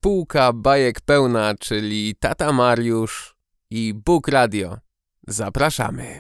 Półka bajek pełna, czyli tata Mariusz i Bóg Radio. Zapraszamy.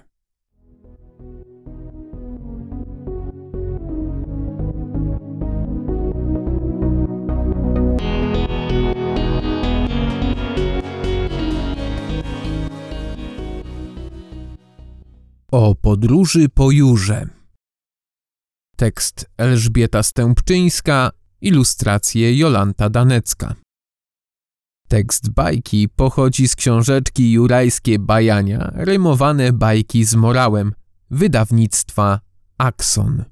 O podróży po Jurze. Tekst Elżbieta Stępczyńska, ilustracje Jolanta Danecka. Tekst bajki pochodzi z książeczki Jurajskie bajania, rymowane bajki z morałem, wydawnictwa Axon.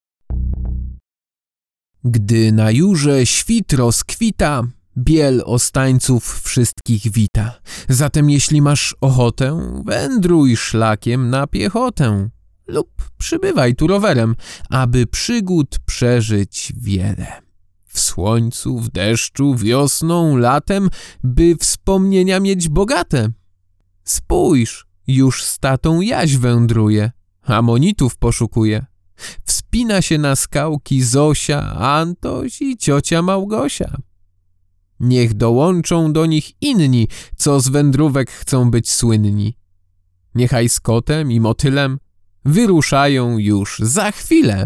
Gdy na Jurze świt rozkwita, biel ostańców wszystkich wita. Zatem jeśli masz ochotę, wędruj szlakiem na piechotę lub przybywaj tu rowerem, aby przygód przeżyć wiele. W słońcu, w deszczu, wiosną, latem, by wspomnienia mieć bogate. Spójrz, już z tatą Jaś wędruje, amonitów poszukuje. Wspina się na skałki Zosia, Antoś i ciocia Małgosia. Niech dołączą do nich inni, co z wędrówek chcą być słynni. Niechaj z kotem i motylem wyruszają już za chwilę.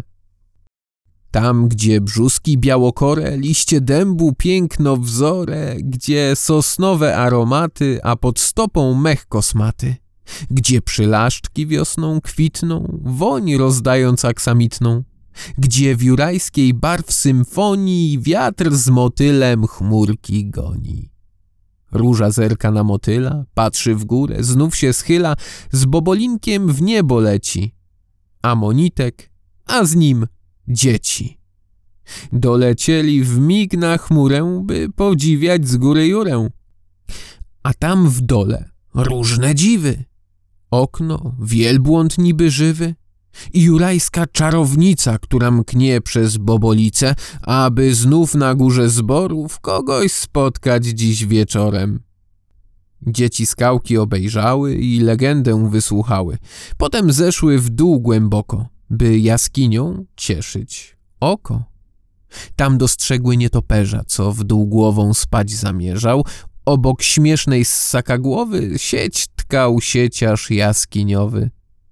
Tam, gdzie brzuski białokore, liście dębu piękno wzore, gdzie sosnowe aromaty, a pod stopą mech kosmaty, gdzie przylaszczki wiosną kwitną, woń rozdając aksamitną, gdzie w jurajskiej barw symfonii wiatr z motylem chmurki goni. Róża zerka na motyla, patrzy w górę, znów się schyla, z bobolinkiem w niebo leci. Amonitek, a z nim dzieci. Dolecieli w mig na chmurę, by podziwiać z góry Jurę. A tam w dole różne dziwy. Okno, wielbłąd niby żywy i jurajska czarownica, która mknie przez bobolicę, aby znów na górze zborów kogoś spotkać dziś wieczorem. Dzieci skałki obejrzały i legendę wysłuchały. Potem zeszły w dół głęboko, by jaskinią cieszyć oko. Tam dostrzegły nietoperza, co w dół głową spać zamierzał. Obok śmiesznej ssaka głowy sieć tkał sieciarz jaskiniowy.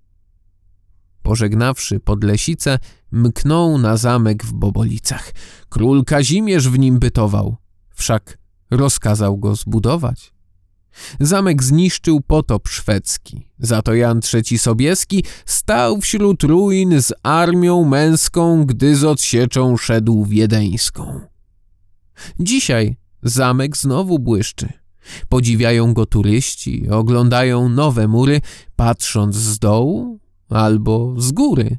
Pożegnawszy Podlesicę, mknął na zamek w Bobolicach. Król Kazimierz w nim bytował, wszak rozkazał go zbudować. Zamek zniszczył potop szwedzki, za to Jan III Sobieski stał wśród ruin z armią męską, gdy z odsieczą szedł wiedeńską. Dzisiaj zamek znowu błyszczy. Podziwiają go turyści, oglądają nowe mury, patrząc z dołu albo z góry.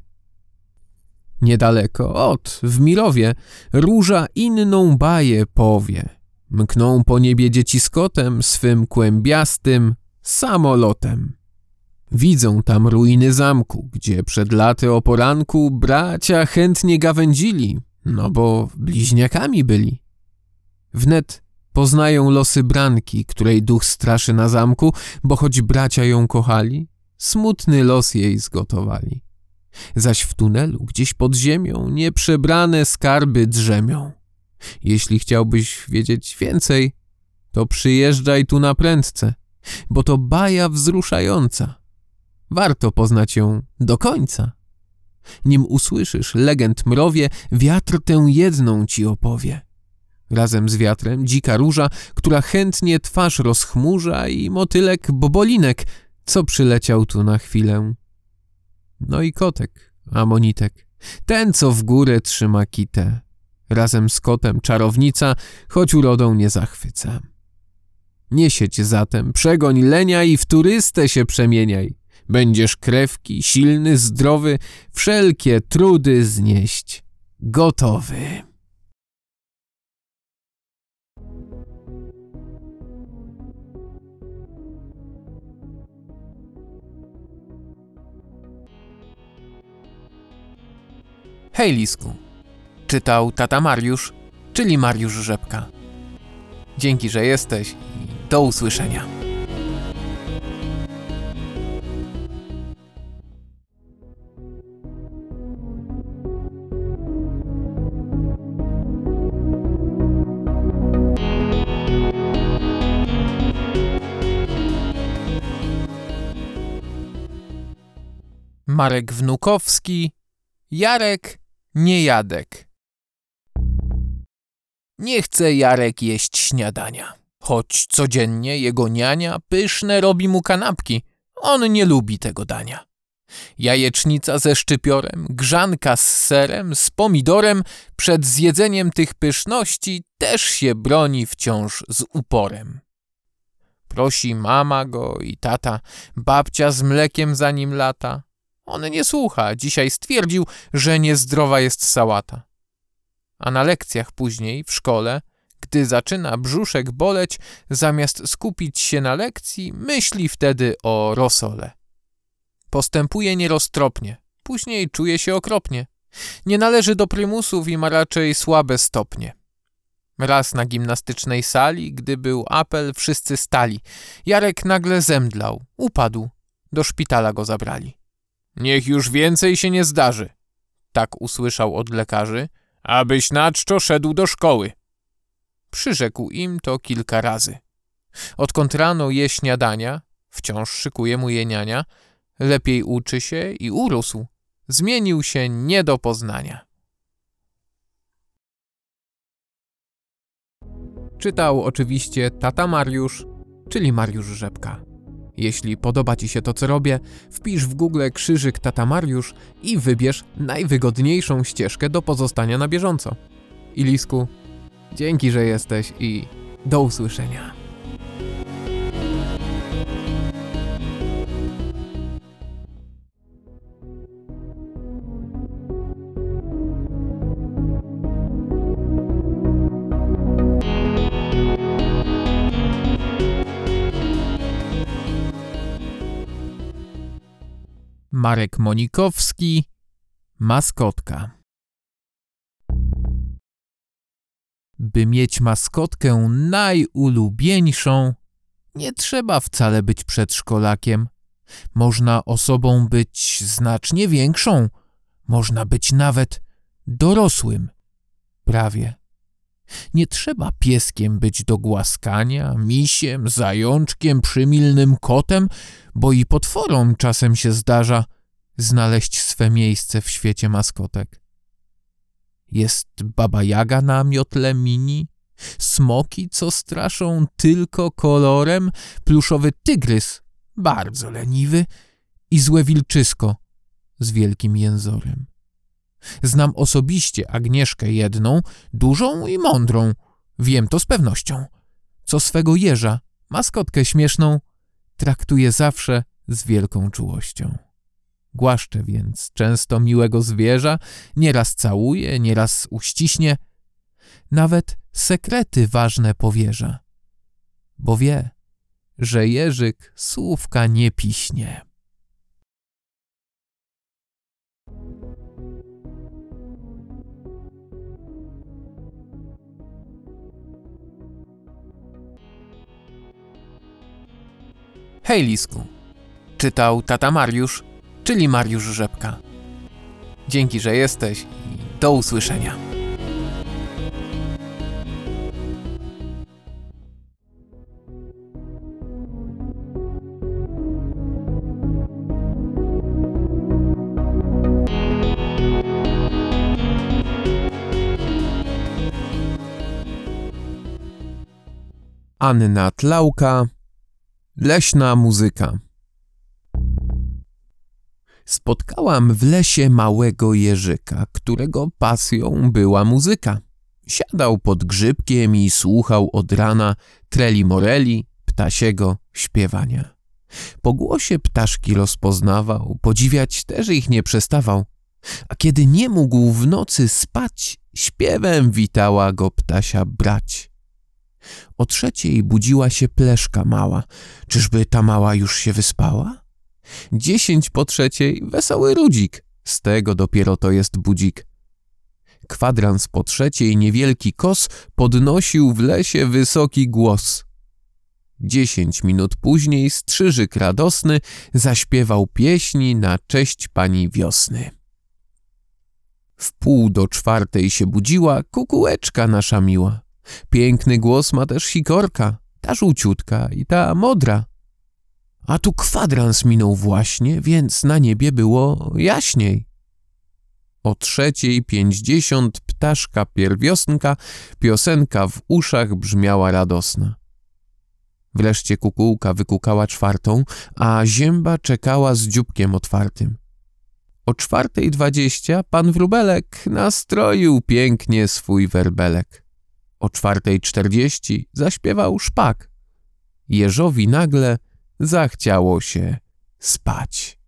Niedaleko, w Mirowie, róża inną baję powie. Mkną po niebie dzieci z kotem, swym kłębiastym samolotem. Widzą tam ruiny zamku, gdzie przed laty o poranku bracia chętnie gawędzili, no bo bliźniakami byli. Wnet poznają losy Branki, której duch straszy na zamku, bo choć bracia ją kochali, smutny los jej zgotowali. Zaś w tunelu, gdzieś pod ziemią, nieprzebrane skarby drzemią. Jeśli chciałbyś wiedzieć więcej, to przyjeżdżaj tu na prędce, bo to baja wzruszająca. Warto poznać ją do końca. Nim usłyszysz legend mrowie, wiatr tę jedną ci opowie. Razem z wiatrem dzika róża, która chętnie twarz rozchmurza i motylek bobolinek, co przyleciał tu na chwilę. No i kotek, amonitek, ten co w górę trzyma kitę. Razem z kotem czarownica, choć urodą nie zachwyca. Nie siedź zatem, przegoń lenia i w turystę się przemieniaj. Będziesz krewki, silny, zdrowy, wszelkie trudy znieść gotowy. Hej Lisku, czytał tata Mariusz, czyli Mariusz Rzepka. Dzięki, że jesteś i do usłyszenia. Marek Wnukowski, Jarek Niejadek. Nie chce Jarek jeść śniadania, choć codziennie jego niania pyszne robi mu kanapki. On nie lubi tego dania. Jajecznica ze szczypiorem, grzanka z serem, z pomidorem, przed zjedzeniem tych pyszności też się broni wciąż z uporem. Prosi mama go i tata, babcia z mlekiem za nim lata. On nie słucha, dzisiaj stwierdził, że niezdrowa jest sałata. A na lekcjach później, w szkole, gdy zaczyna brzuszek boleć, zamiast skupić się na lekcji, myśli wtedy o rosole. Postępuje nieroztropnie, później czuje się okropnie. Nie należy do prymusów i ma raczej słabe stopnie. Raz na gimnastycznej sali, gdy był apel, wszyscy stali. Jarek nagle zemdlał, upadł. Do szpitala go zabrali. Niech już więcej się nie zdarzy, tak usłyszał od lekarzy, abyś na czczo szedł do szkoły. Przyrzekł im to kilka razy. Odkąd rano je śniadania, wciąż szykuje mu je niania, lepiej uczy się i urósł. Zmienił się nie do poznania. Czytał oczywiście tata Mariusz, czyli Mariusz Rzepka. Jeśli podoba Ci się to, co robię, wpisz w Google krzyżyk tata Mariusz i wybierz najwygodniejszą ścieżkę do pozostania na bieżąco. Ilisku, dzięki, że jesteś i do usłyszenia. Marek Monikowski, maskotka. By mieć maskotkę najulubieńszą, nie trzeba wcale być przedszkolakiem. Można osobą być znacznie większą, można być nawet dorosłym. Prawie. Nie trzeba pieskiem być do głaskania, misiem, zajączkiem, przymilnym kotem, bo i potworom czasem się zdarza znaleźć swe miejsce w świecie maskotek. Jest baba Jaga na miotle mini, smoki, co straszą tylko kolorem, pluszowy tygrys, bardzo leniwy i złe wilczysko z wielkim jęzorem. Znam osobiście Agnieszkę jedną, dużą i mądrą, wiem to z pewnością, co swego jeża, maskotkę śmieszną, traktuje zawsze z wielką czułością. Głaszcze więc często miłego zwierza, nieraz całuje, nieraz uściśnie, nawet sekrety ważne powierza, bo wie, że jeżyk słówka nie piśnie. Hej Lisku, czytał tata Mariusz, czyli Mariusz Rzepka. Dzięki, że jesteś i do usłyszenia. Anna Tlauka, leśna muzyka. Spotkałam w lesie małego jeżyka, którego pasją była muzyka. Siadał pod grzybkiem i słuchał od rana treli moreli, ptasiego śpiewania. Po głosie ptaszki rozpoznawał, podziwiać też ich nie przestawał. A kiedy nie mógł w nocy spać, śpiewem witała go ptasia brać. O 3:00 budziła się Pleszka mała. Czyżby ta mała już się wyspała? 2:50 wesoły Rudzik, z tego dopiero to jest budzik. Kwadrans po 3:00 niewielki kos podnosił w lesie wysoki głos. 10 minut później strzyżyk radosny zaśpiewał pieśni na cześć pani wiosny. W 3:45 się budziła kukułeczka nasza miła. Piękny głos ma też sikorka, ta żółciutka i ta modra. A tu kwadrans minął właśnie, więc na niebie było jaśniej. O 3:50 ptaszka pierwiosnka, piosenka w uszach brzmiała radosna. Wreszcie kukułka wykukała 4:00, a zięba czekała z dzióbkiem otwartym. O 4:20 pan wróbelek nastroił pięknie swój werbelek. O 4:40 zaśpiewał szpak. Jeżowi nagle zachciało się spać.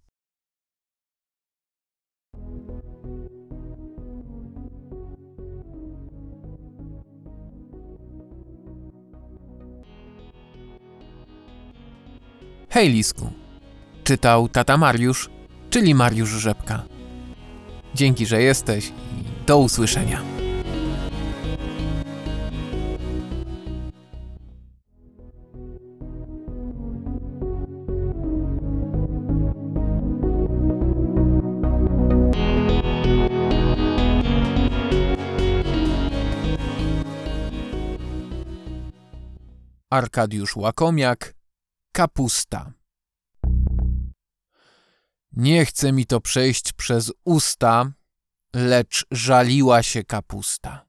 Hej, Lisku. Czytał tata Mariusz, czyli Mariusz Rzepka. Dzięki, że jesteś i do usłyszenia. Arkadiusz Łakomiak, Kapusta. Nie chce mi to przejść przez usta, lecz żaliła się kapusta.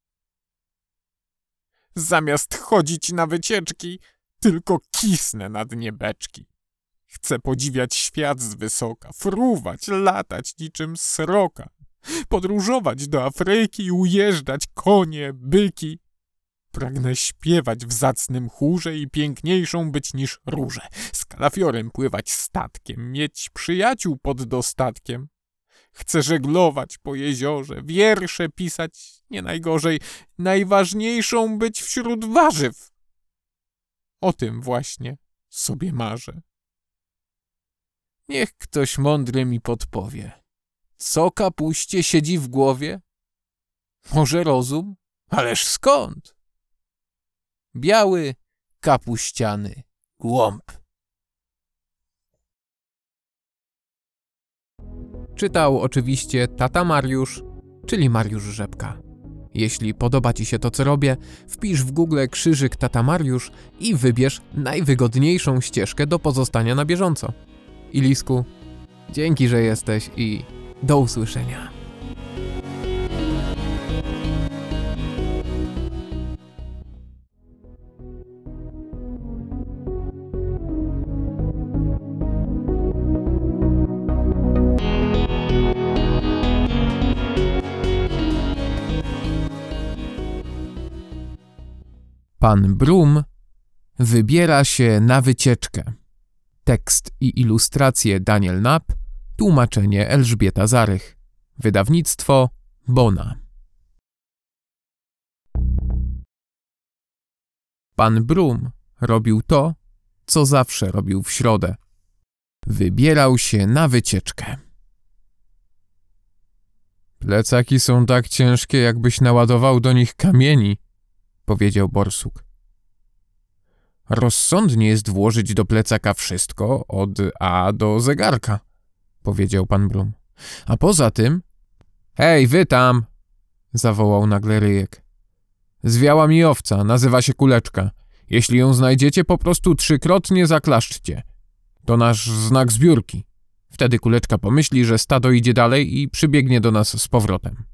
Zamiast chodzić na wycieczki, tylko kisnę na dnie beczki. Chcę podziwiać świat z wysoka, fruwać, latać niczym sroka, podróżować do Afryki i ujeżdżać konie, byki. Pragnę śpiewać w zacnym chórze i piękniejszą być niż róże, z kalafiorem pływać statkiem, mieć przyjaciół pod dostatkiem. Chcę żeglować po jeziorze, wiersze pisać nie najgorzej, najważniejszą być wśród warzyw. O tym właśnie sobie marzę. Niech ktoś mądry mi podpowie. Co kapuście siedzi w głowie? Może rozum? Ależ skąd? Biały, kapuściany głąb. Czytał oczywiście tata Mariusz, czyli Mariusz Rzepka. Jeśli podoba Ci się to, co robię, wpisz w Google krzyżyk tata Mariusz i wybierz najwygodniejszą ścieżkę do pozostania na bieżąco. I Lisku, dzięki, że jesteś i do usłyszenia. Pan Brum wybiera się na wycieczkę. Tekst i ilustracje Daniel Knapp, tłumaczenie Elżbieta Zarych. Wydawnictwo Bona. Pan Brum robił to, co zawsze robił w środę. Wybierał się na wycieczkę. Plecaki są tak ciężkie, jakbyś naładował do nich kamieni, powiedział borsuk. Rozsądnie jest włożyć do plecaka wszystko od A do zegarka, powiedział pan Brum. A poza tym... Hej, wy tam! Zawołał nagle Ryjek. Zwiała mi owca, nazywa się Kuleczka. Jeśli ją znajdziecie, po prostu 3-krotnie zaklaszczcie. To nasz znak zbiórki. Wtedy Kuleczka pomyśli, że stado idzie dalej i przybiegnie do nas z powrotem.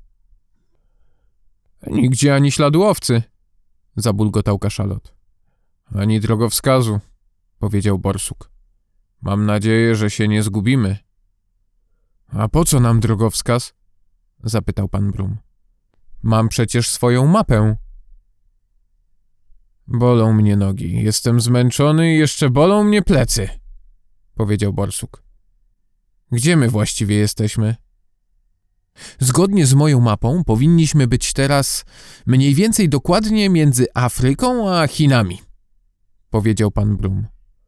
Nigdzie ani śladu owcy, zabulgotał kaszalot. Ani drogowskazu, powiedział borsuk. Mam nadzieję, że się nie zgubimy. A po co nam drogowskaz? Zapytał pan Brum. Mam przecież swoją mapę. Bolą mnie nogi, jestem zmęczony i jeszcze bolą mnie plecy, powiedział borsuk. Gdzie my właściwie jesteśmy? Zgodnie z moją mapą powinniśmy być teraz mniej więcej dokładnie między Afryką a Chinami, powiedział pan Brum.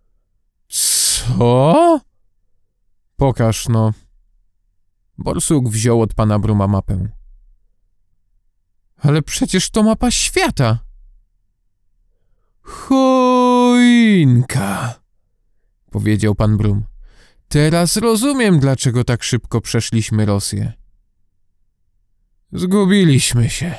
Co? Pokaż no. Borsuk wziął od pana Bruma mapę. Ale przecież to mapa świata. Choinka, powiedział pan Brum. Teraz rozumiem, dlaczego tak szybko przeszliśmy Rosję. Zgubiliśmy się,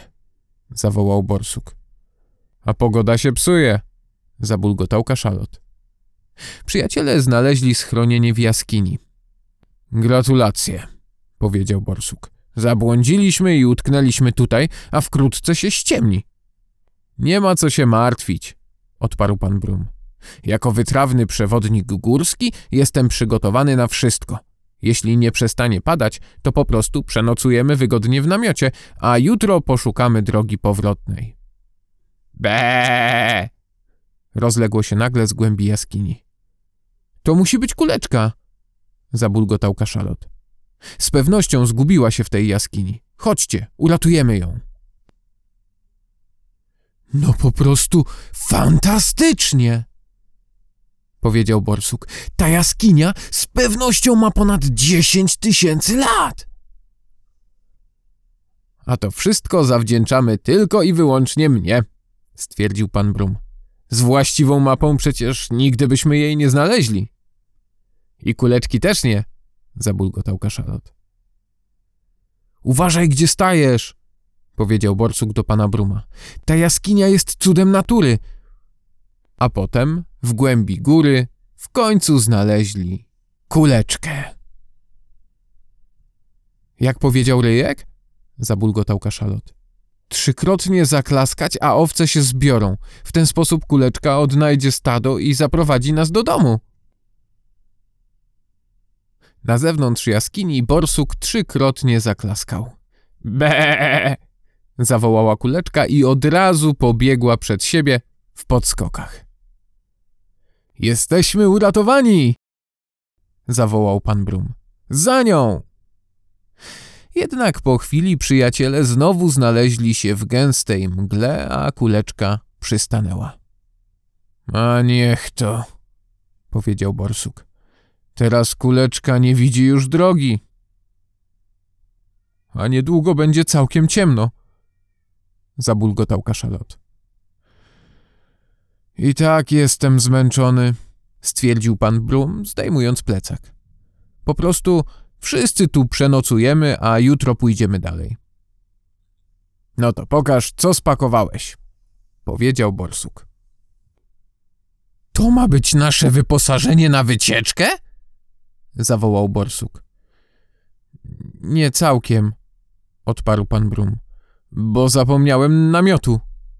zawołał borsuk. A pogoda się psuje, zabulgotał kaszalot. Przyjaciele znaleźli schronienie w jaskini. Gratulacje, powiedział borsuk. Zabłądziliśmy i utknęliśmy tutaj, a wkrótce się ściemni. Nie ma co się martwić, odparł pan Brum. Jako wytrawny przewodnik górski jestem przygotowany na wszystko. Jeśli nie przestanie padać, to po prostu przenocujemy wygodnie w namiocie, a jutro poszukamy drogi powrotnej. Be! Rozległo się nagle z głębi jaskini. To musi być kuleczka, zabulgotał kaszalot. Z pewnością zgubiła się w tej jaskini. Chodźcie, uratujemy ją. No po prostu fantastycznie, powiedział borsuk. Ta jaskinia z pewnością ma ponad 10 000 lat. A to wszystko zawdzięczamy tylko i wyłącznie mnie, stwierdził pan Brum. Z właściwą mapą przecież nigdy byśmy jej nie znaleźli. I kuleczki też nie, zabulgotał kaszalot. Uważaj, gdzie stajesz, powiedział borsuk do pana Bruma. Ta jaskinia jest cudem natury. A potem w głębi góry w końcu znaleźli kuleczkę. Jak powiedział ryjek? Zabulgotał kaszalot. 3-krotnie zaklaskać, a owce się zbiorą. W ten sposób kuleczka odnajdzie stado i zaprowadzi nas do domu. Na zewnątrz jaskini borsuk 3-krotnie zaklaskał. Be! Zawołała kuleczka i od razu pobiegła przed siebie w podskokach. Jesteśmy uratowani! Zawołał pan Brum. Za nią! Jednak po chwili przyjaciele znowu znaleźli się w gęstej mgle, a kuleczka przystanęła. A niech to, powiedział borsuk. Teraz kuleczka nie widzi już drogi. A niedługo będzie całkiem ciemno, zabulgotał kaszalot. I tak jestem zmęczony, stwierdził pan Brum, zdejmując plecak. Po prostu wszyscy tu przenocujemy, a jutro pójdziemy dalej. No to pokaż, co spakowałeś, powiedział borsuk. To ma być nasze wyposażenie na wycieczkę? Zawołał borsuk. Nie całkiem, odparł pan Brum, bo zapomniałem namiotu.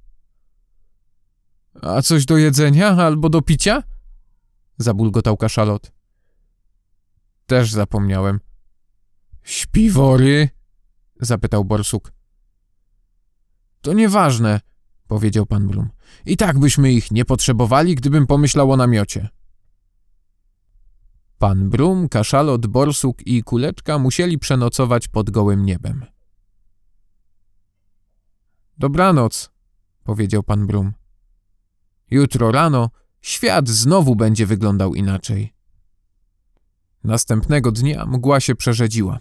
A coś do jedzenia albo do picia? Zabulgotał kaszalot. Też zapomniałem. Śpiwory? Zapytał borsuk. To nieważne, powiedział pan Brum. I tak byśmy ich nie potrzebowali, gdybym pomyślał o namiocie. Pan Brum, kaszalot, borsuk i kuleczka musieli przenocować pod gołym niebem. Dobranoc, powiedział pan Brum. Jutro rano świat znowu będzie wyglądał inaczej. Następnego dnia mgła się przerzedziła.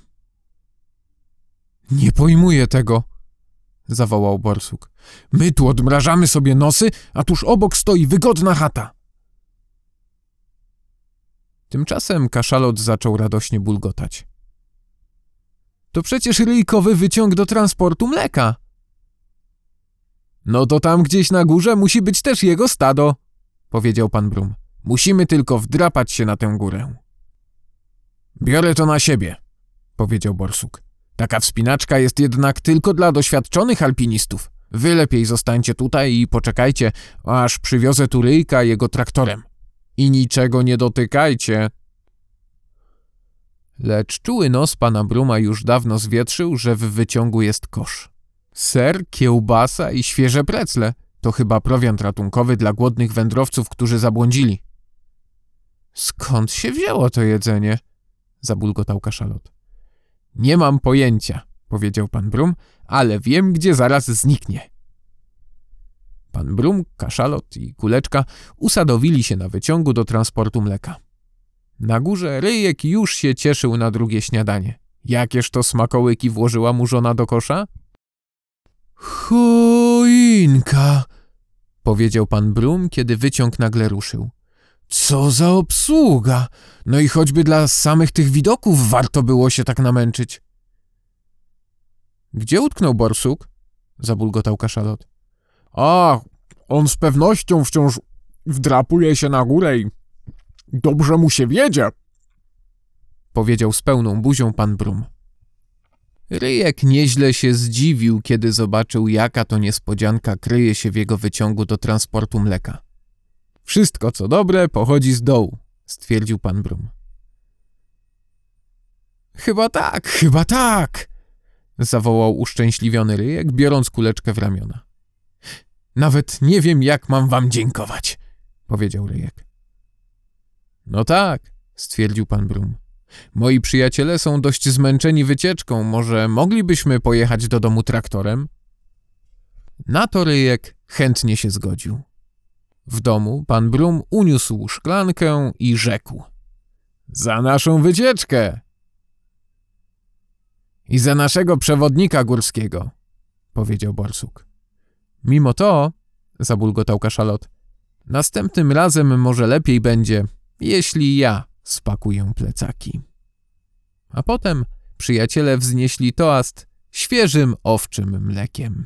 Nie pojmuję tego, zawołał borsuk. My tu odmrażamy sobie nosy, a tuż obok stoi wygodna chata. Tymczasem kaszalot zaczął radośnie bulgotać. To przecież ryjkowy wyciąg do transportu mleka. No to tam gdzieś na górze musi być też jego stado, powiedział pan Brum. Musimy tylko wdrapać się na tę górę. Biorę to na siebie, powiedział borsuk. Taka wspinaczka jest jednak tylko dla doświadczonych alpinistów. Wy lepiej zostańcie tutaj i poczekajcie, aż przywiozę tu ryjka jego traktorem. I niczego nie dotykajcie. Lecz czuły nos pana Bruma już dawno zwietrzył, że w wyciągu jest kosz. Ser, kiełbasa i świeże precle to chyba prowiant ratunkowy dla głodnych wędrowców, którzy zabłądzili. Skąd się wzięło to jedzenie? Zabulgotał kaszalot. Nie mam pojęcia, powiedział pan Brum, ale wiem, gdzie zaraz zniknie. Pan Brum, kaszalot i kuleczka usadowili się na wyciągu do transportu mleka. Na górze ryjek już się cieszył na drugie śniadanie. Jakież to smakołyki włożyła mu żona do kosza? Choinka, powiedział pan Brum, kiedy wyciąg nagle ruszył. Co za obsługa! No i choćby dla samych tych widoków warto było się tak namęczyć. Gdzie utknął borsuk? Zabulgotał kaszalot. A, on z pewnością wciąż wdrapuje się na górę i Dobrze mu się wiedzie, powiedział z pełną buzią pan Brum. Ryjek nieźle się zdziwił, kiedy zobaczył, jaka to niespodzianka kryje się w jego wyciągu do transportu mleka. Wszystko, co dobre, pochodzi z dołu, stwierdził pan Brum. Chyba tak, zawołał uszczęśliwiony Ryjek, biorąc kuleczkę w ramiona. Nawet nie wiem, jak mam wam dziękować, powiedział Ryjek. No tak, stwierdził pan Brum. Moi przyjaciele są dość zmęczeni wycieczką, może moglibyśmy pojechać do domu traktorem? Na to Ryjek chętnie się zgodził. W domu pan Brum uniósł szklankę i rzekł: za naszą wycieczkę! I za naszego przewodnika górskiego, powiedział Borsuk. Mimo to, zabulgotał Kaszalot, następnym razem może lepiej będzie, jeśli ja spakuję plecaki. A potem przyjaciele wznieśli toast świeżym owczym mlekiem.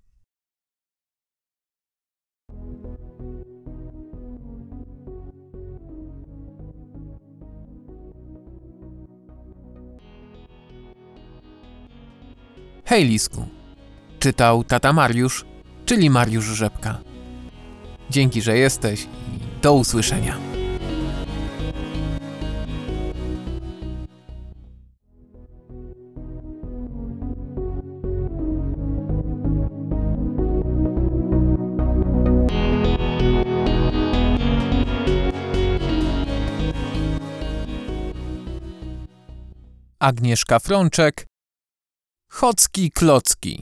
Hej, Lisku. Czytał tata Mariusz, czyli Mariusz Rzepka. Dzięki, że jesteś i do usłyszenia. Agnieszka Frączek. Chocki klocki.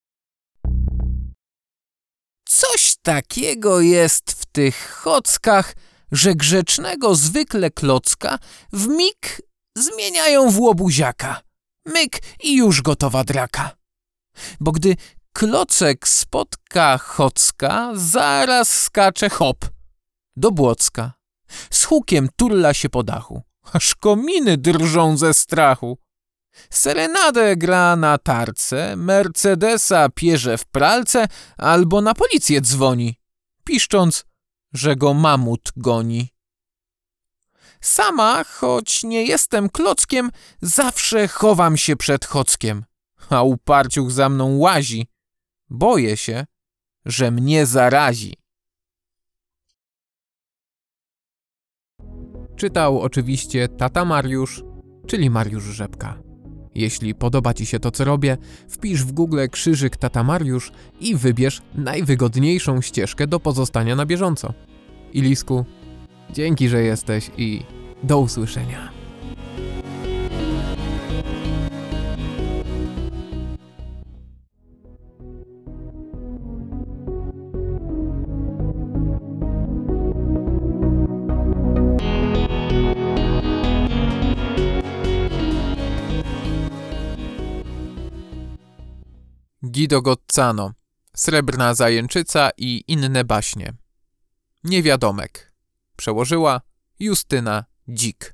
Coś takiego jest w tych chockach, że grzecznego zwykle klocka w mig zmieniają w łobuziaka. Myk i już gotowa draka. Bo gdy klocek spotka chocka, zaraz skacze hop do Błocka. Z hukiem turla się po dachu, aż kominy drżą ze strachu. Serenadę gra na tarce, Mercedesa pierze w pralce albo na policję dzwoni, piszcząc, że go mamut goni. Sama, choć nie jestem klockiem, zawsze chowam się przed chockiem, a uparciuch za mną łazi. Boję się, że mnie zarazi. Czytał oczywiście tata Mariusz, czyli Mariusz Rzepka. Jeśli podoba Ci się to, co robię, wpisz w Google krzyżyk tata Mariusz i wybierz najwygodniejszą ścieżkę do pozostania na bieżąco. I Lisku, dzięki, że jesteś i do usłyszenia. Guido Gozzano, Srebrna zajęczyca i inne baśnie. Niewiadomek. Przełożyła Justyna Dzik.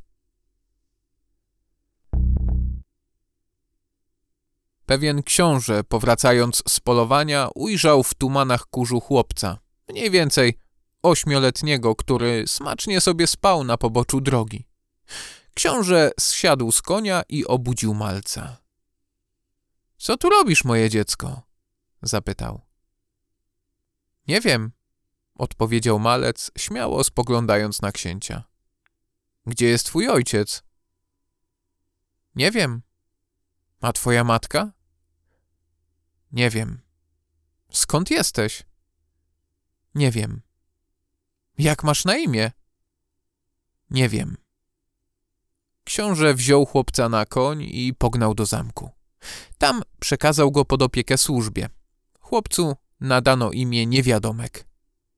Pewien książę, powracając z polowania, ujrzał w tumanach kurzu chłopca, mniej więcej 8-letniego, który smacznie sobie spał na poboczu drogi. Książę zsiadł z konia i obudził malca. — Co tu robisz, moje dziecko? — zapytał. — Nie wiem — odpowiedział malec, śmiało spoglądając na księcia. — Gdzie jest twój ojciec? — Nie wiem. — A twoja matka? — Nie wiem. — Skąd jesteś? — Nie wiem. — Jak masz na imię? — Nie wiem. Książę wziął chłopca na koń i pognał do zamku. Tam przekazał go pod opiekę służbie. Chłopcu nadano imię Niewiadomek.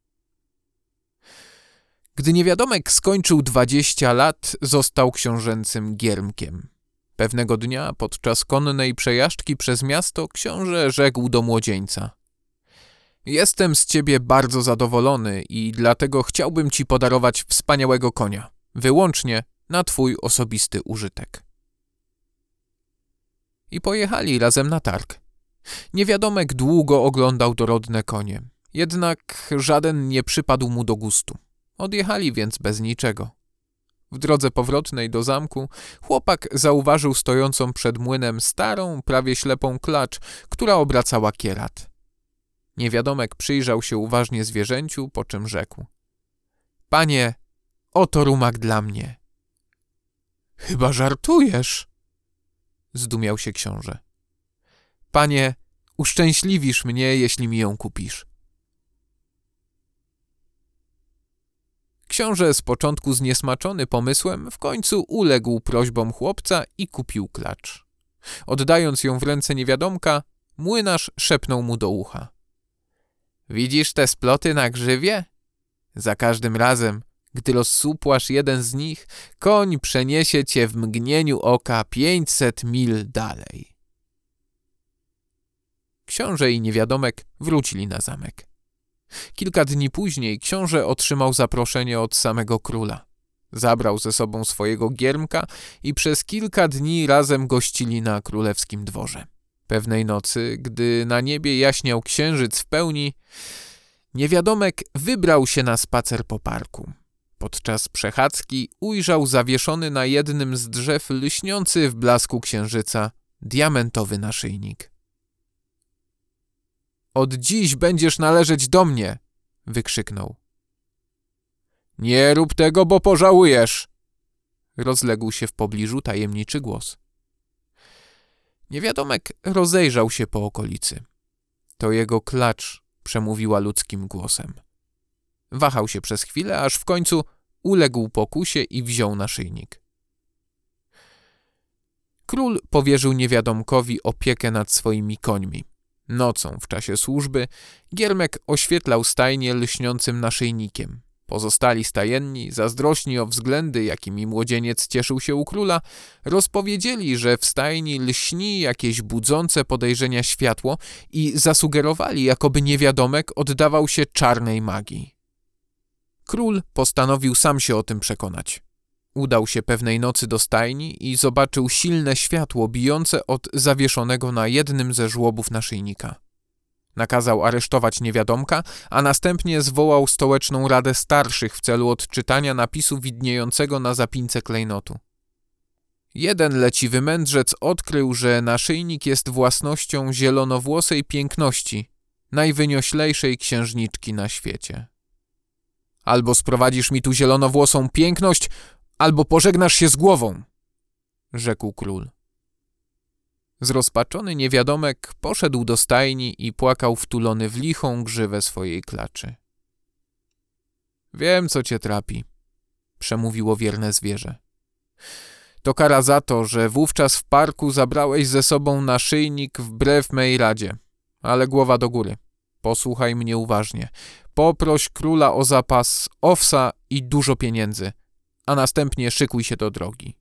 Gdy Niewiadomek skończył 20 lat, został książęcym giermkiem. Pewnego dnia, podczas konnej przejażdżki przez miasto, książę rzekł do młodzieńca: — Jestem z ciebie bardzo zadowolony i dlatego chciałbym ci podarować wspaniałego konia, wyłącznie na twój osobisty użytek. I pojechali razem na targ. Niewiadomek długo oglądał dorodne konie, jednak żaden nie przypadł mu do gustu. Odjechali więc bez niczego. W drodze powrotnej do zamku chłopak zauważył stojącą przed młynem starą, prawie ślepą klacz, która obracała kierat. Niewiadomek przyjrzał się uważnie zwierzęciu, po czym rzekł: Panie, oto rumak dla mnie. Chyba żartujesz, zdumiał się książę. Panie, uszczęśliwisz mnie, jeśli mi ją kupisz. Książę, z początku zniesmaczony pomysłem, w końcu uległ prośbom chłopca i kupił klacz. Oddając ją w ręce niewiadomka, młynarz szepnął mu do ucha: Widzisz te sploty na grzywie? Za każdym razem, gdy rozsupłasz jeden z nich, koń przeniesie cię w mgnieniu oka 500 mil dalej. Książę i niewiadomek wrócili na zamek. Kilka dni później książę otrzymał zaproszenie od samego króla. Zabrał ze sobą swojego giermka i przez kilka dni razem gościli na królewskim dworze. Pewnej nocy, gdy na niebie jaśniał księżyc w pełni, niewiadomek wybrał się na spacer po parku. Podczas przechadzki ujrzał zawieszony na jednym z drzew lśniący w blasku księżyca diamentowy naszyjnik. Od dziś będziesz należeć do mnie, wykrzyknął. Nie rób tego, bo pożałujesz, rozległ się w pobliżu tajemniczy głos. Niewiadomek rozejrzał się po okolicy. To jego klacz przemówiła ludzkim głosem. Wahał się przez chwilę, aż w końcu uległ pokusie i wziął naszyjnik. Król powierzył niewiadomkowi opiekę nad swoimi końmi. Nocą, w czasie służby, giermek oświetlał stajnię lśniącym naszyjnikiem. Pozostali stajenni, zazdrośni o względy, jakimi młodzieniec cieszył się u króla, rozpowiedzieli, że w stajni lśni jakieś budzące podejrzenia światło i zasugerowali, jakoby niewiadomek oddawał się czarnej magii. Król postanowił sam się o tym przekonać. Udał się pewnej nocy do stajni i zobaczył silne światło bijące od zawieszonego na jednym ze żłobów naszyjnika. Nakazał aresztować niewiadomka, a następnie zwołał stołeczną radę starszych w celu odczytania napisu widniejącego na zapince klejnotu. Jeden leciwy mędrzec odkrył, że naszyjnik jest własnością zielonowłosej piękności, najwynioślejszej księżniczki na świecie. Albo sprowadzisz mi tu zielonowłosą piękność, albo pożegnasz się z głową, rzekł król. Zrozpaczony niewiadomek poszedł do stajni i płakał wtulony w lichą grzywę swojej klaczy. Wiem, co cię trapi, przemówiło wierne zwierzę. To kara za to, że wówczas w parku zabrałeś ze sobą naszyjnik wbrew mej radzie. Ale głowa do góry. Posłuchaj mnie uważnie. Poproś króla o zapas owsa i dużo pieniędzy, a następnie szykuj się do drogi.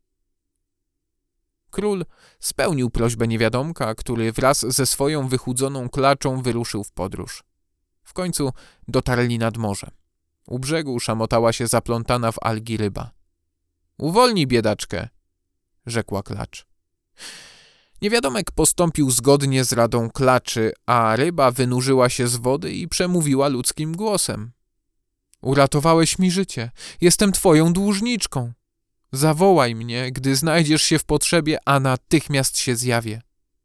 Król spełnił prośbę niewiadomka, który wraz ze swoją wychudzoną klaczą wyruszył w podróż. W końcu dotarli nad morze. U brzegu szamotała się zaplątana w algi ryba. Uwolnij biedaczkę, rzekła klacz. Niewiadomek postąpił zgodnie z radą klaczy, a ryba wynurzyła się z wody i przemówiła ludzkim głosem. Uratowałeś mi życie, jestem twoją dłużniczką. Zawołaj mnie, gdy znajdziesz się w potrzebie, a natychmiast się zjawię.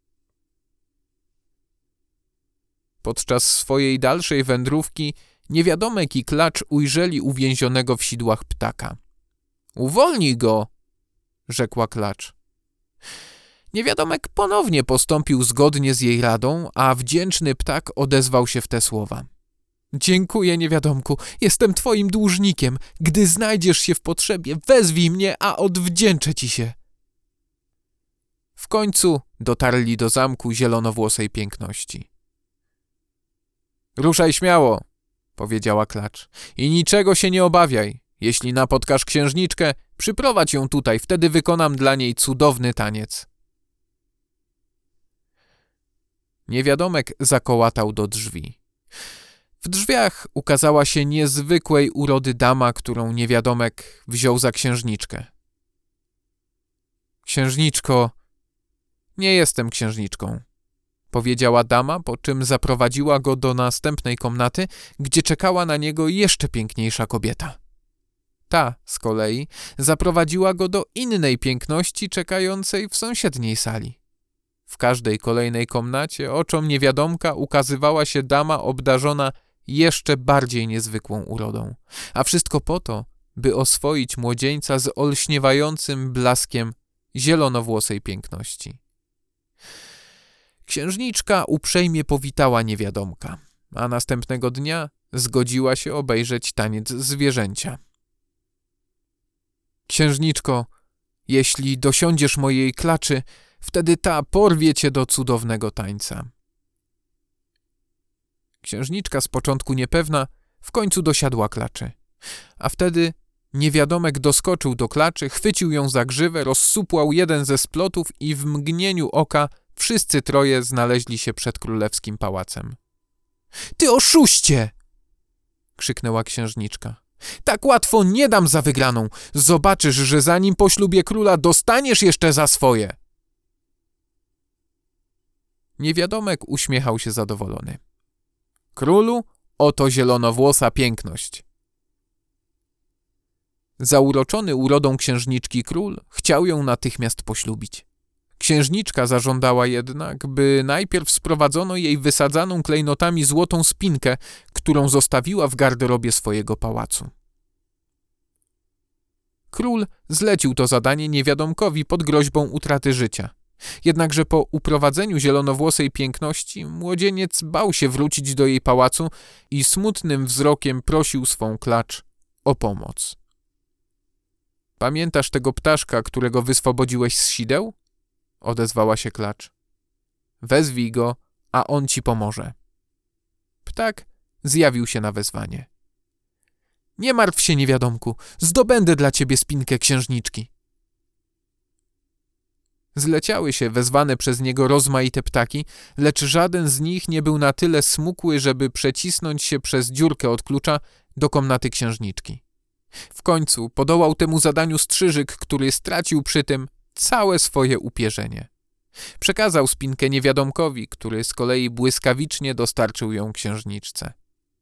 Podczas swojej dalszej wędrówki niewiadomek i klacz ujrzeli uwięzionego w sidłach ptaka. Uwolnij go, rzekła klacz. Niewiadomek ponownie postąpił zgodnie z jej radą, a wdzięczny ptak odezwał się w te słowa. Dziękuję, niewiadomku, jestem twoim dłużnikiem. Gdy znajdziesz się w potrzebie, wezwij mnie, a odwdzięczę ci się. W końcu dotarli do zamku zielonowłosej piękności. Ruszaj śmiało, powiedziała klacz, i niczego się nie obawiaj. Jeśli napotkasz księżniczkę, przyprowadź ją tutaj, wtedy wykonam dla niej cudowny taniec. Niewiadomek zakołatał do drzwi. W drzwiach ukazała się niezwykłej urody dama, którą niewiadomek wziął za księżniczkę. Księżniczko, nie jestem księżniczką, powiedziała dama, po czym zaprowadziła go do następnej komnaty, gdzie czekała na niego jeszcze piękniejsza kobieta. Ta z kolei zaprowadziła go do innej piękności czekającej w sąsiedniej sali. W każdej kolejnej komnacie oczom niewiadomka ukazywała się dama obdarzona jeszcze bardziej niezwykłą urodą, a wszystko po to, by oswoić młodzieńca z olśniewającym blaskiem zielonowłosej piękności. Księżniczka uprzejmie powitała niewiadomka, a następnego dnia zgodziła się obejrzeć taniec zwierzęcia. Księżniczko, jeśli dosiądziesz mojej klaczy, wtedy ta porwie cię do cudownego tańca. Księżniczka z początku niepewna, w końcu dosiadła klaczy, a wtedy niewiadomek doskoczył do klaczy, chwycił ją za grzywę, rozsupłał jeden ze splotów i w mgnieniu oka wszyscy troje znaleźli się przed królewskim pałacem. Ty oszuście! Krzyknęła księżniczka. Tak łatwo nie dam za wygraną. Zobaczysz, że zanim po ślubie króla dostaniesz jeszcze za swoje. Niewiadomek uśmiechał się zadowolony. Królu, oto zielonowłosa piękność. Zauroczony urodą księżniczki król chciał ją natychmiast poślubić. Księżniczka zażądała jednak, by najpierw sprowadzono jej wysadzaną klejnotami złotą spinkę, którą zostawiła w garderobie swojego pałacu. Król zlecił to zadanie niewiadomkowi pod groźbą utraty życia. Jednakże po uprowadzeniu zielonowłosej piękności młodzieniec bał się wrócić do jej pałacu i smutnym wzrokiem prosił swą klacz o pomoc. Pamiętasz tego ptaszka, którego wyswobodziłeś z sideł? Odezwała się klacz. Wezwij go, a on ci pomoże. Ptak zjawił się na wezwanie. Nie martw się, niewiadomku, zdobędę dla ciebie spinkę księżniczki. Zleciały się wezwane przez niego rozmaite ptaki, lecz żaden z nich nie był na tyle smukły, żeby przecisnąć się przez dziurkę od klucza do komnaty księżniczki. W końcu podołał temu zadaniu strzyżyk, który stracił przy tym całe swoje upierzenie. Przekazał spinkę niewiadomkowi, który z kolei błyskawicznie dostarczył ją księżniczce.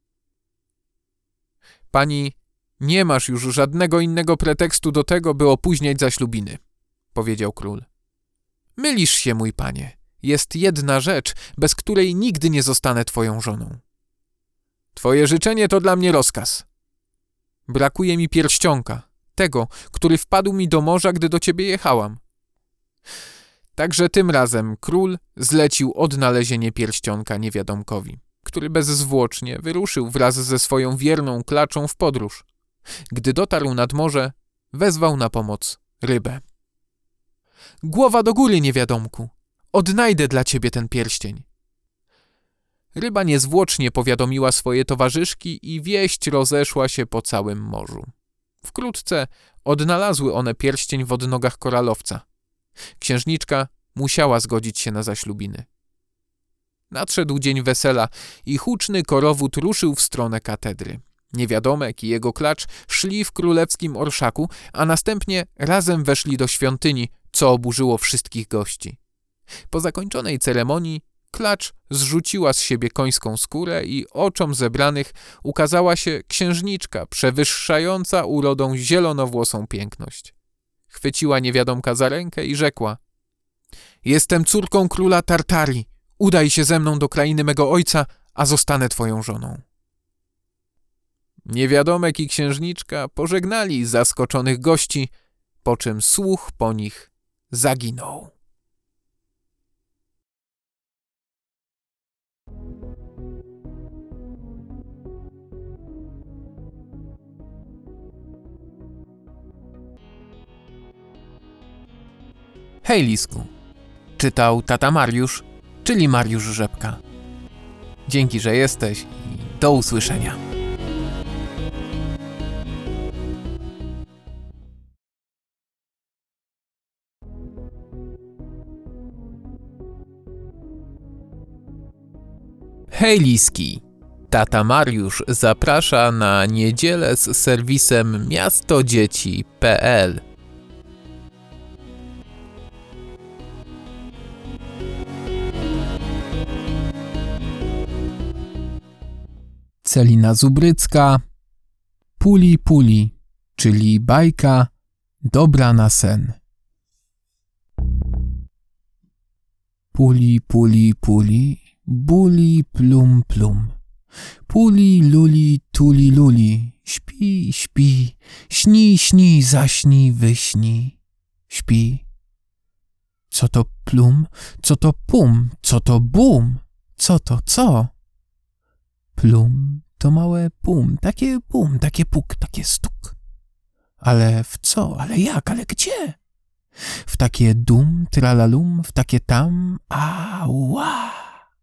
Pani, nie masz już żadnego innego pretekstu do tego, by opóźniać zaślubiny, powiedział król. Mylisz się, mój panie. Jest jedna rzecz, bez której nigdy nie zostanę twoją żoną. Twoje życzenie to dla mnie rozkaz. Brakuje mi pierścionka, tego, który wpadł mi do morza, gdy do ciebie jechałam. Także tym razem król zlecił odnalezienie pierścionka niewiadomkowi, który bezzwłocznie wyruszył wraz ze swoją wierną klaczą w podróż. Gdy dotarł nad morze, wezwał na pomoc rybę. Głowa do góry, niewiadomku! Odnajdę dla ciebie ten pierścień. Ryba niezwłocznie powiadomiła swoje towarzyszki i wieść rozeszła się po całym morzu. Wkrótce odnalazły one pierścień w odnogach koralowca. Księżniczka musiała zgodzić się na zaślubiny. Nadszedł dzień wesela i huczny korowód ruszył w stronę katedry. Niewiadomek i jego klacz szli w królewskim orszaku, a następnie razem weszli do świątyni, co oburzyło wszystkich gości. Po zakończonej ceremonii klacz zrzuciła z siebie końską skórę i oczom zebranych ukazała się księżniczka przewyższająca urodą zielonowłosą piękność. Chwyciła niewiadomka za rękę i rzekła: Jestem córką króla Tartarii. Udaj się ze mną do krainy mego ojca, a zostanę twoją żoną. Niewiadomek i księżniczka pożegnali zaskoczonych gości, po czym słuch po nich zaginął. Hej, Lisku. Czytał tata Mariusz, czyli Mariusz Rzepka. Dzięki, że jesteś i do usłyszenia. Hej, Liski. Tata Mariusz zaprasza na niedzielę z serwisem miastodzieci.pl. Celina Zubrycka, Puli Puli. czyli bajka dobra na sen. Puli, puli, puli, buli, plum, plum. Puli, luli, tuli, luli, śpi, śpi, śni, śni, zaśnij, wyśnij, śpi. Co to plum, co to pum, co to bum, co to co? Plum to małe pum, takie puk, takie stuk. Ale w co, ale jak, ale gdzie? W takie dum, tralalum, w takie tam, a ła.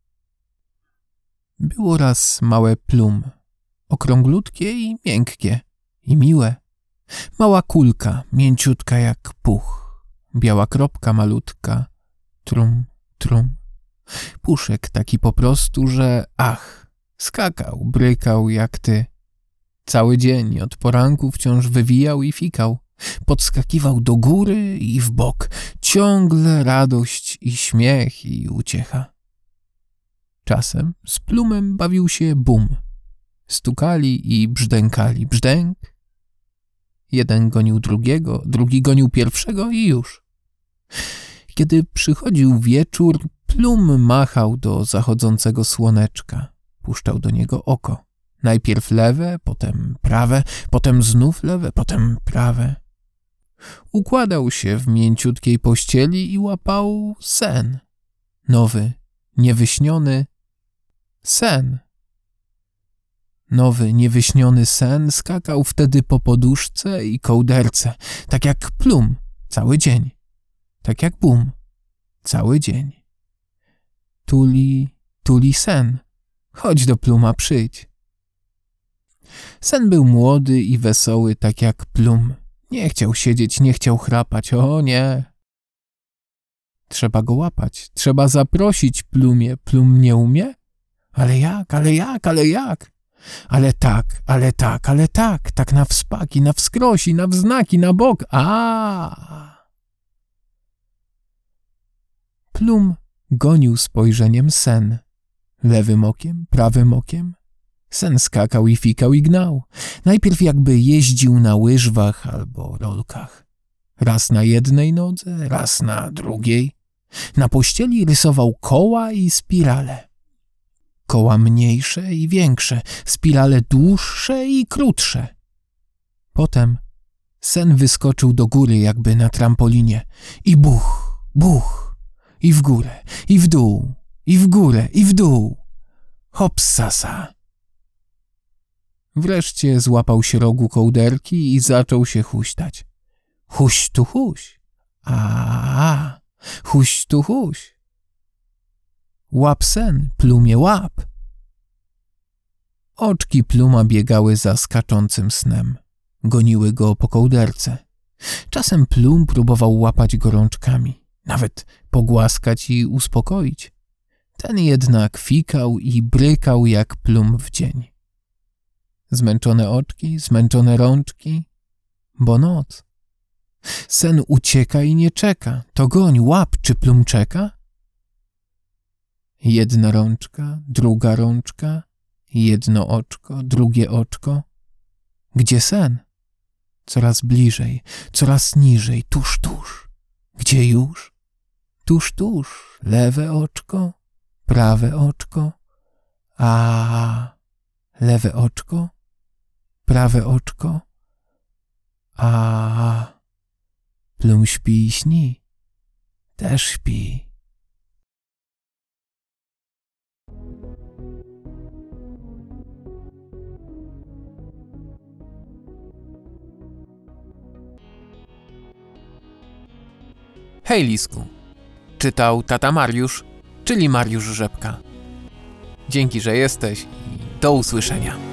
Było raz małe plum, okrąglutkie i miękkie, i miłe. Mała kulka, mięciutka jak puch, biała kropka malutka, trum, trum. Puszek taki po prostu, że ach, skakał, brykał jak ty. Cały dzień od poranku wciąż wywijał i fikał. Podskakiwał do góry i w bok. Ciągle radość i śmiech i uciecha. Czasem z plumem bawił się bum. Stukali i brzdękali. Brzdęk. Jeden gonił drugiego, drugi gonił pierwszego i już. Kiedy przychodził wieczór, plum machał do zachodzącego słoneczka. Puszczał do niego oko. Najpierw lewe, potem prawe, potem znów lewe, potem prawe. Układał się w mięciutkiej pościeli i łapał sen. Nowy, niewyśniony sen. Nowy, niewyśniony sen skakał wtedy po poduszce i kołderce, tak jak plum, cały dzień. Tak jak bum, cały dzień. Tuli, tuli sen, chodź do pluma, przyjdź. Sen był młody i wesoły, tak jak plum. Nie chciał siedzieć, nie chciał chrapać, o nie. Trzeba go łapać, trzeba zaprosić plumie. Plum nie umie? Ale jak, ale jak, ale jak? Ale tak, ale tak, ale tak, tak na wspaki, na wskrosi, na wznaki, na bok, a. Plum gonił spojrzeniem sen. Lewym okiem, prawym okiem. Sen skakał i fikał i gnał. Najpierw jakby jeździł na łyżwach albo rolkach. Raz na jednej nodze, raz na drugiej. Na pościeli rysował koła i spirale. Koła mniejsze i większe, spirale dłuższe i krótsze. Potem sen wyskoczył do góry jakby na trampolinie i buch, buch, i w górę, i w dół, i w górę, i w dół. Hopsasa. Wreszcie złapał się rogu kołderki i zaczął się huśtać. Huś tu huś, a huś tu huś. Łap sen, plumie, łap. Oczki pluma biegały za skaczącym snem. Goniły go po kołderce. Czasem plum próbował łapać go rączkami, nawet pogłaskać i uspokoić. Ten jednak fikał i brykał jak plum w dzień. Zmęczone oczki, zmęczone rączki, bo noc. Sen ucieka i nie czeka, to goń, łap, czy plum czeka? Jedna rączka, druga rączka, jedno oczko, drugie oczko. Gdzie sen? Coraz bliżej, coraz niżej, tuż, tuż. Gdzie już? Tuż, tuż, lewe oczko, prawe oczko, a lewe oczko, prawe oczko, a plum śpi i śni, też śpi. Hej Lisku, czytał tata Mariusz, czyli Mariusz Rzepka. Dzięki, że jesteś i do usłyszenia.